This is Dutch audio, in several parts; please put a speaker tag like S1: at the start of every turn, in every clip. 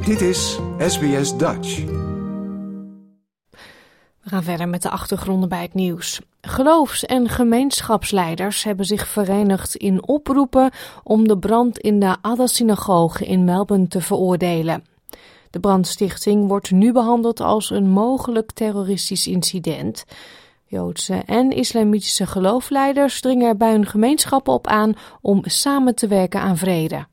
S1: Dit is SBS Dutch.
S2: We gaan verder met de achtergronden bij het nieuws. Geloofs- en gemeenschapsleiders hebben zich verenigd in oproepen om de brand in de Ada-synagoge in Melbourne te veroordelen. De brandstichting wordt nu behandeld als een mogelijk terroristisch incident. Joodse en islamitische geloofsleiders dringen er bij hun gemeenschappen op aan om samen te werken aan vrede.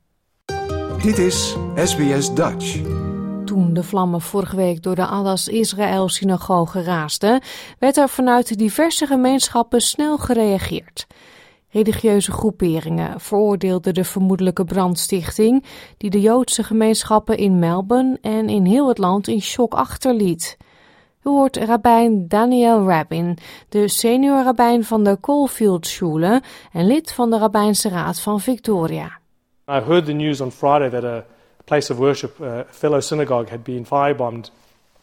S1: Dit is SBS Dutch.
S2: Toen de vlammen vorige week door de Al-Israël-synagoge raasden, werd er vanuit diverse gemeenschappen snel gereageerd. Religieuze groeperingen veroordeelden de vermoedelijke brandstichting, die de Joodse gemeenschappen in Melbourne en in heel het land in shock achterliet. U hoort rabbijn Daniel Rabin, de senior rabbijn van de Caulfield Schule en lid van de Rabbijnse Raad van Victoria.
S3: I heard the news on Friday that a place of worship, a fellow synagogue, had been firebombed.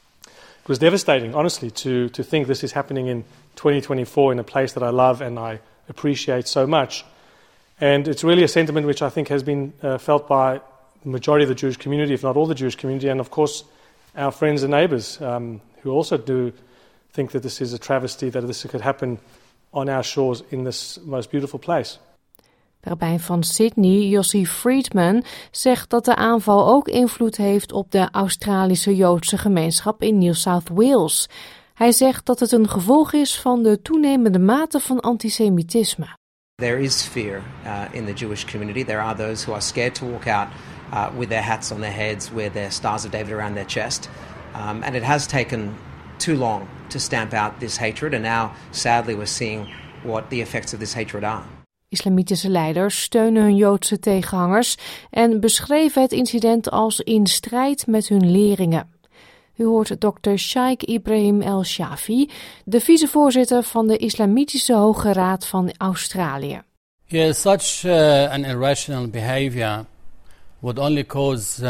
S3: It was devastating, honestly, to think this is happening in 2024 in a place that I love and I appreciate so much. And it's really a sentiment which I think has been felt by the majority of the Jewish community, if not all the Jewish community, and of course our friends and neighbours who also do think that this is a travesty, that this could happen on our shores in this most beautiful place.
S2: De rabbijn van Sydney, Yossi Friedman, zegt dat de aanval ook invloed heeft op de Australische Joodse gemeenschap in New South Wales. Hij zegt dat het een gevolg is van de toenemende mate van antisemitisme.
S4: There is fear in the Jewish community. There are those who are scared to walk out with their hats on their heads, with their stars of David around their chest. And it has taken too long to stamp out this hatred. And now, sadly, we're seeing what the effects of this hatred are.
S2: Islamitische leiders steunen hun Joodse tegenhangers en beschreven het incident als in strijd met hun leringen. U hoort Dr. Sheikh Ibrahim El-Shafi, de vicevoorzitter van de Islamitische Hoge Raad van Australië.
S5: Yes, such an irrational behavior would only cause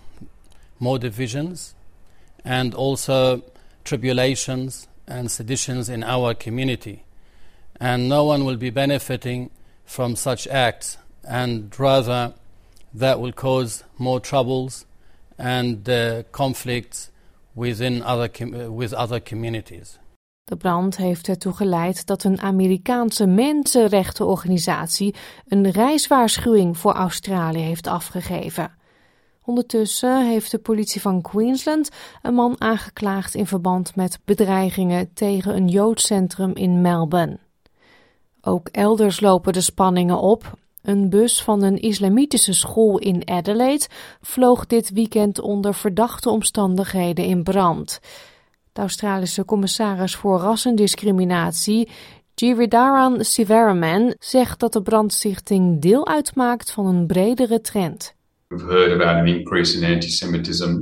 S5: more divisions and also tribulations and seditions in our community. And no one will be benefiting from such acts, and rather that will cause more troubles and conflicts with other communities.
S2: De brand heeft ertoe geleid dat een Amerikaanse mensenrechtenorganisatie een reiswaarschuwing voor Australië heeft afgegeven. Ondertussen heeft de politie van Queensland een man aangeklaagd in verband met bedreigingen tegen een Joods centrum in Melbourne. Ook elders lopen de spanningen op. Een bus van een islamitische school in Adelaide vloog dit weekend onder verdachte omstandigheden in brand. De Australische commissaris voor rassendiscriminatie, Giridharan Sivaraman, zegt dat de brandstichting deel uitmaakt van een bredere trend.
S6: We've heard about an increase in anti-Semitism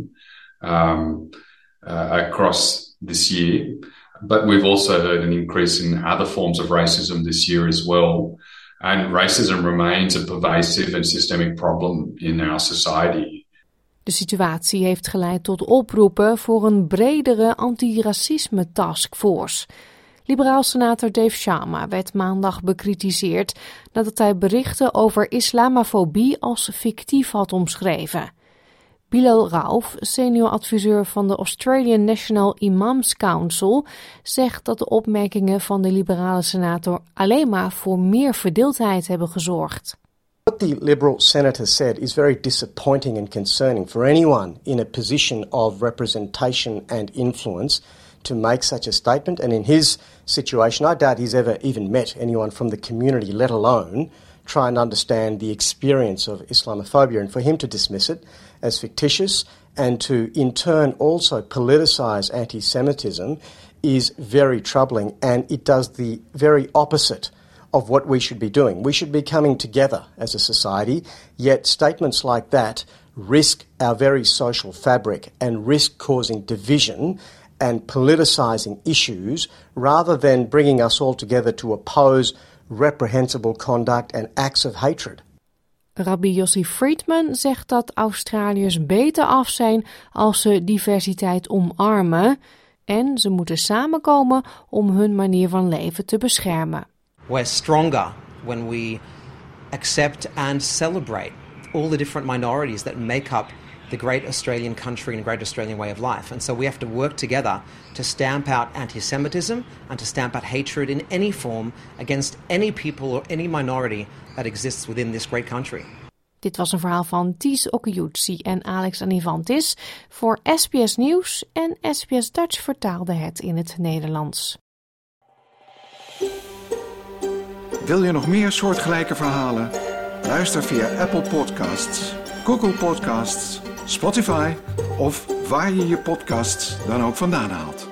S6: across this year. But we've also heard an increase in other forms of racism this year as well. And racism remains a pervasive and systemic problem in our society.
S2: De situatie heeft geleid tot oproepen voor een bredere antiracisme taskforce. Liberaal-senator Dave Sharma werd maandag bekritiseerd nadat hij berichten over islamofobie als fictief had omschreven. Bilal Rauf, senior adviseur van de Australian National Imams Council, zegt dat de opmerkingen van de liberale senator alleen maar voor meer verdeeldheid hebben gezorgd.
S7: What the Liberal senator said is very disappointing and concerning for anyone in a position of representation and influence to make such a statement. And in his situation, I doubt he's ever even met anyone from the community, let alone try and understand the experience of Islamophobia. And for him to dismiss it as fictitious and to in turn also politicize anti-Semitism is very troubling, and it does the very opposite of what we should be doing. We should be coming together as a society, yet statements like that risk our very social fabric and risk causing division and politicizing issues rather than bringing us all together to oppose reprehensible conduct and acts of hatred.
S2: Rabbi Yossi Friedman zegt dat Australiërs beter af zijn als ze diversiteit omarmen en ze moeten samenkomen om hun manier van leven te beschermen.
S4: We're stronger when we accept and celebrate all the different minorities that make up the great Australian country and the great Australian way of life. And so we have to work together to stamp out anti-Semitism and to stamp out hatred in any form against any people or any minority that exists within this great country.
S2: Dit was een verhaal van Ties Okeyuchi en Alex Anivantis voor SBS Nieuws en SBS Dutch vertaalde het in het Nederlands.
S1: Wil je nog meer soortgelijke verhalen? Luister via Apple Podcasts, Google Podcasts, Spotify of waar je je podcasts dan ook vandaan haalt.